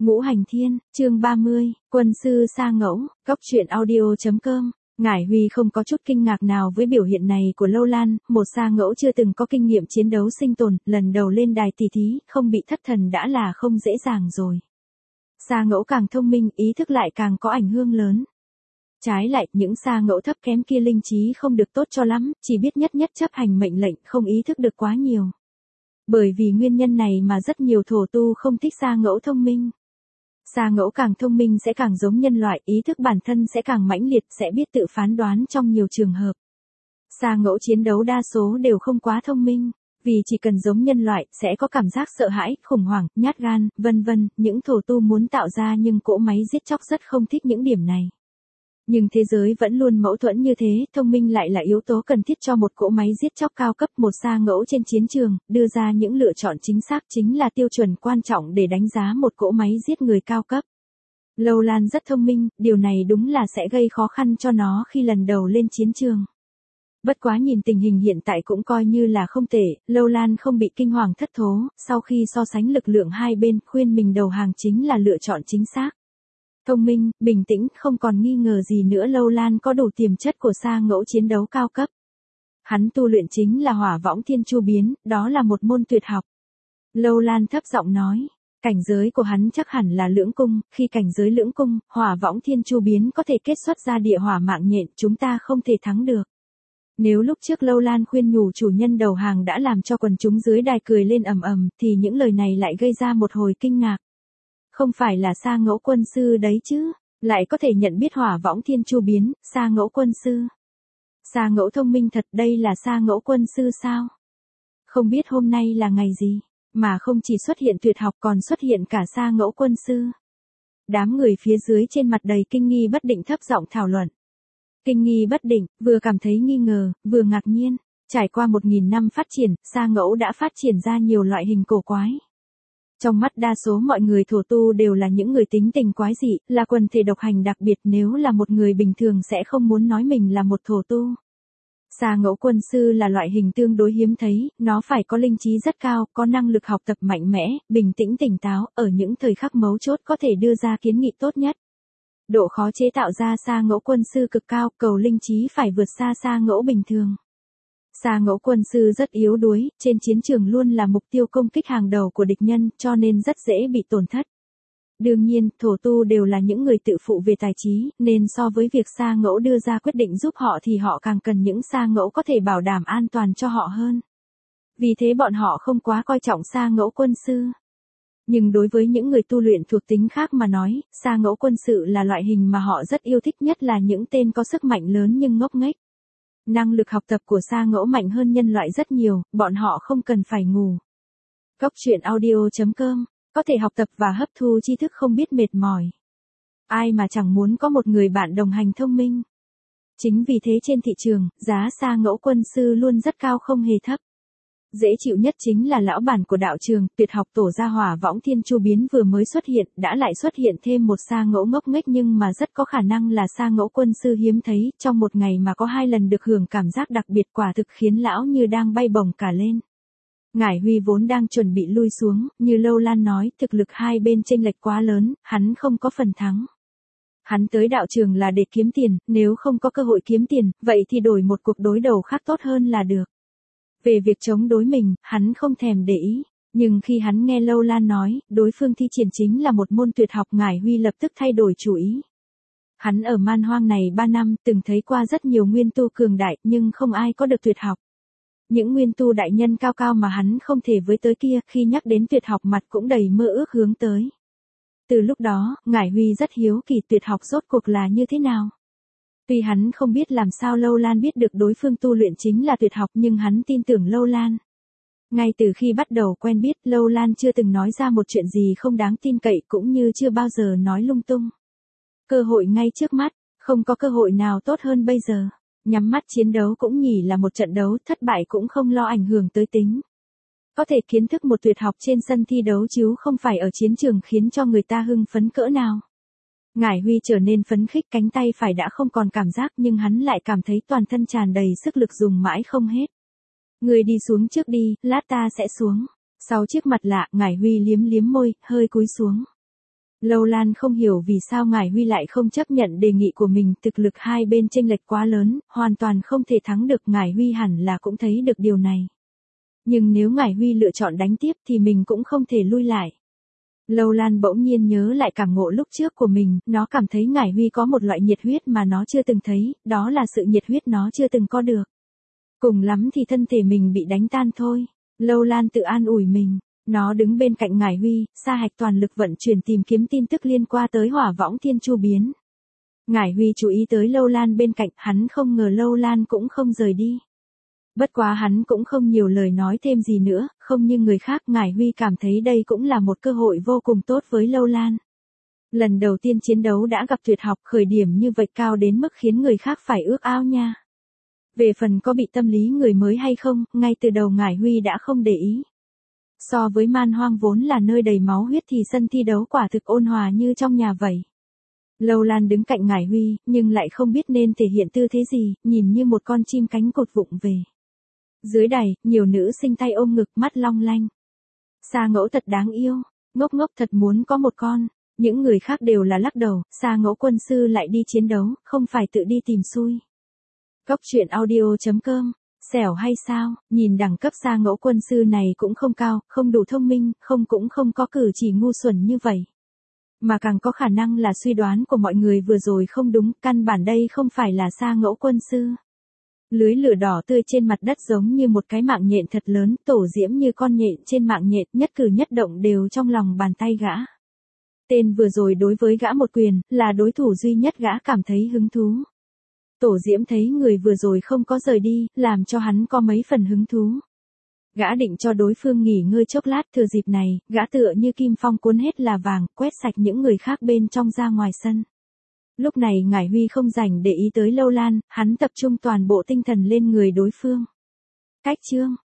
Ngũ Hành Thiên, chương 30, Quân sư Sa Ngẫu, Góc truyện audio.com. Ngải Huy không có chút kinh ngạc nào với biểu hiện này của Lâu Lan, một Sa Ngẫu chưa từng có kinh nghiệm chiến đấu sinh tồn, lần đầu lên đài tỷ thí, không bị thất thần đã là không dễ dàng rồi. Sa Ngẫu càng thông minh, ý thức lại càng có ảnh hưởng lớn. Trái lại, những Sa Ngẫu thấp kém kia linh trí không được tốt cho lắm, chỉ biết nhất nhất chấp hành mệnh lệnh, không ý thức được quá nhiều. Bởi vì nguyên nhân này mà rất nhiều thổ tu không thích Sa Ngẫu thông minh. Sa Ngẫu càng thông minh sẽ càng giống nhân loại, ý thức bản thân sẽ càng mãnh liệt, sẽ biết tự phán đoán trong nhiều trường hợp. Sa Ngẫu chiến đấu đa số đều không quá thông minh, vì chỉ cần giống nhân loại, sẽ có cảm giác sợ hãi, khủng hoảng, nhát gan, vân vân, những thổ tu muốn tạo ra nhưng cỗ máy giết chóc rất không thích những điểm này. Nhưng thế giới vẫn luôn mâu thuẫn như thế, thông minh lại là yếu tố cần thiết cho một cỗ máy giết chóc cao cấp. Một Sa Ngẫu trên chiến trường, đưa ra những lựa chọn chính xác chính là tiêu chuẩn quan trọng để đánh giá một cỗ máy giết người cao cấp. Lâu Lan rất thông minh, điều này đúng là sẽ gây khó khăn cho nó khi lần đầu lên chiến trường. Bất quá nhìn tình hình hiện tại cũng coi như là không tệ, Lâu Lan không bị kinh hoàng thất thố, sau khi so sánh lực lượng hai bên, khuyên mình đầu hàng chính là lựa chọn chính xác. Thông minh, bình tĩnh, không còn nghi ngờ gì nữa. Lâu Lan có đủ tiềm chất của Sa Ngẫu chiến đấu cao cấp. Hắn tu luyện chính là Hỏa Võng Thiên Chu Biến, đó là một môn tuyệt học. Lâu Lan thấp giọng nói, cảnh giới của hắn chắc hẳn là lưỡng cung, khi cảnh giới lưỡng cung, Hỏa Võng Thiên Chu Biến có thể kết xuất ra địa hỏa mạng nhện, chúng ta không thể thắng được. Nếu lúc trước Lâu Lan khuyên nhủ chủ nhân đầu hàng đã làm cho quần chúng dưới đài cười lên ầm ầm, thì những lời này lại gây ra một hồi kinh ngạc. Không phải là Sa Ngẫu quân sư đấy chứ, lại có thể nhận biết Hỏa Võng Thiên Chu Biến, Sa Ngẫu quân sư. Sa Ngẫu thông minh thật, đây là Sa Ngẫu quân sư sao? Không biết hôm nay là ngày gì, mà không chỉ xuất hiện tuyệt học còn xuất hiện cả Sa Ngẫu quân sư. Đám người phía dưới trên mặt đầy kinh nghi bất định thấp giọng thảo luận. Kinh nghi bất định, vừa cảm thấy nghi ngờ, vừa ngạc nhiên. Trải qua 1000 năm phát triển, Sa Ngẫu đã phát triển ra nhiều loại hình cổ quái. Trong mắt đa số mọi người thổ tu đều là những người tính tình quái dị, là quần thể độc hành đặc biệt, nếu là một người bình thường sẽ không muốn nói mình là một thổ tu. Sa Ngẫu quân sư là loại hình tương đối hiếm thấy, nó phải có linh trí rất cao, có năng lực học tập mạnh mẽ, bình tĩnh tỉnh táo, ở những thời khắc mấu chốt có thể đưa ra kiến nghị tốt nhất. Độ khó chế tạo ra Sa Ngẫu quân sư cực cao, cầu linh trí phải vượt xa Sa Ngẫu bình thường. Sa Ngẫu quân sư rất yếu đuối, trên chiến trường luôn là mục tiêu công kích hàng đầu của địch nhân, cho nên rất dễ bị tổn thất. Đương nhiên, thổ tu đều là những người tự phụ về tài trí, nên so với việc Sa Ngẫu đưa ra quyết định giúp họ thì họ càng cần những Sa Ngẫu có thể bảo đảm an toàn cho họ hơn. Vì thế bọn họ không quá coi trọng Sa Ngẫu quân sư. Nhưng đối với những người tu luyện thuộc tính khác mà nói, Sa Ngẫu quân sự là loại hình mà họ rất yêu thích, nhất là những tên có sức mạnh lớn nhưng ngốc nghếch. Năng lực học tập của Sa Ngẫu mạnh hơn nhân loại rất nhiều, bọn họ không cần phải ngủ. Góc truyện audio.com, có thể học tập và hấp thu tri thức không biết mệt mỏi. Ai mà chẳng muốn có một người bạn đồng hành thông minh. Chính vì thế trên thị trường, giá Sa Ngẫu quân sư luôn rất cao không hề thấp. Dễ chịu nhất chính là lão bản của đạo trường, tuyệt học tổ gia Hỏa Võng Thiên Chu Biến vừa mới xuất hiện, đã lại xuất hiện thêm một Sa Ngẫu ngốc nghếch nhưng mà rất có khả năng là Sa Ngẫu quân sư hiếm thấy, trong một ngày mà có 2 lần được hưởng cảm giác đặc biệt quả thực khiến lão như đang bay bổng cả lên. Ngải Huy vốn đang chuẩn bị lui xuống, như Lâu Lan nói, thực lực hai bên chênh lệch quá lớn, hắn không có phần thắng. Hắn tới đạo trường là để kiếm tiền, nếu không có cơ hội kiếm tiền, vậy thì đổi một cuộc đối đầu khác tốt hơn là được. Về việc chống đối mình, hắn không thèm để ý, nhưng khi hắn nghe Lâu Lan nói, đối phương thi triển chính là một môn tuyệt học, Ngải Huy lập tức thay đổi chủ ý. Hắn ở man hoang này 3 năm, từng thấy qua rất nhiều nguyên tu cường đại, nhưng không ai có được tuyệt học. Những nguyên tu đại nhân cao cao mà hắn không thể với tới kia, khi nhắc đến tuyệt học mặt cũng đầy mơ ước hướng tới. Từ lúc đó, Ngải Huy rất hiếu kỳ tuyệt học rốt cuộc là như thế nào. Tuy hắn không biết làm sao Lâu Lan biết được đối phương tu luyện chính là tuyệt học, nhưng hắn tin tưởng Lâu Lan. Ngay từ khi bắt đầu quen biết, Lâu Lan chưa từng nói ra một chuyện gì không đáng tin cậy, cũng như chưa bao giờ nói lung tung. Cơ hội ngay trước mắt, không có cơ hội nào tốt hơn bây giờ. Nhắm mắt chiến đấu cũng nhỉ là một trận đấu, thất bại cũng không lo ảnh hưởng tới tính. Có thể kiến thức một tuyệt học trên sân thi đấu chứ không phải ở chiến trường khiến cho người ta hưng phấn cỡ nào. Ngải Huy trở nên phấn khích, cánh tay phải đã không còn cảm giác nhưng hắn lại cảm thấy toàn thân tràn đầy sức lực dùng mãi không hết. Người đi xuống trước đi, lát ta sẽ xuống. Sau chiếc mặt lạ, Ngải Huy liếm liếm môi, hơi cúi xuống. Lâu Lan không hiểu vì sao Ngải Huy lại không chấp nhận đề nghị của mình, thực lực hai bên chênh lệch quá lớn, hoàn toàn không thể thắng được, Ngải Huy hẳn là cũng thấy được điều này. Nhưng nếu Ngải Huy lựa chọn đánh tiếp thì mình cũng không thể lui lại. Lâu Lan bỗng nhiên nhớ lại cảm ngộ lúc trước của mình, nó cảm thấy Ngải Huy có một loại nhiệt huyết mà nó chưa từng thấy, đó là sự nhiệt huyết nó chưa từng có được. Cùng lắm thì thân thể mình bị đánh tan thôi. Lâu Lan tự an ủi mình. Nó đứng bên cạnh Ngải Huy, Sa Hạch toàn lực vận chuyển tìm kiếm tin tức liên quan tới Hỏa Võng Thiên Chu biến. Ngải Huy chú ý tới Lâu Lan bên cạnh, hắn không ngờ Lâu Lan cũng không rời đi. Bất quá hắn cũng không nhiều lời nói thêm gì nữa, không như người khác, Ngải Huy cảm thấy đây cũng là một cơ hội vô cùng tốt với Lâu Lan. Lần đầu tiên chiến đấu đã gặp tuyệt học, khởi điểm như vậy cao đến mức khiến người khác phải ước ao nha. Về phần có bị tâm lý người mới hay không, ngay từ đầu Ngải Huy đã không để ý. So với Man Hoang vốn là nơi đầy máu huyết thì sân thi đấu quả thực ôn hòa như trong nhà vậy. Lâu Lan đứng cạnh Ngải Huy, nhưng lại không biết nên thể hiện tư thế gì, nhìn như một con chim cánh cụt vụng về. Dưới đài, nhiều nữ sinh tay ôm ngực, mắt long lanh. Sa Ngẫu thật đáng yêu, ngốc ngốc thật muốn có một con. Những người khác đều là lắc đầu, Sa Ngẫu quân sư lại đi chiến đấu, không phải tự đi tìm xui. Góc truyện audio.com, xẻo hay sao, nhìn đẳng cấp Sa Ngẫu quân sư này cũng không cao, không đủ thông minh, cũng không có cử chỉ ngu xuẩn như vậy. Mà càng có khả năng là suy đoán của mọi người vừa rồi không đúng, căn bản đây không phải là Sa Ngẫu quân sư. Lưới lửa đỏ tươi trên mặt đất giống như một cái mạng nhện thật lớn, tổ diễm như con nhện trên mạng nhện, nhất cử nhất động đều trong lòng bàn tay gã. Tên vừa rồi đối với gã một quyền, là đối thủ duy nhất gã cảm thấy hứng thú. Tổ diễm thấy người vừa rồi không có rời đi, làm cho hắn có mấy phần hứng thú. Gã định cho đối phương nghỉ ngơi chốc lát, thừa dịp này, gã tựa như kim phong cuốn hết là vàng, quét sạch những người khác bên trong ra ngoài sân. Lúc này Ngải Huy không rảnh để ý tới Lâu Lan, hắn tập trung toàn bộ tinh thần lên người đối phương. Cách chương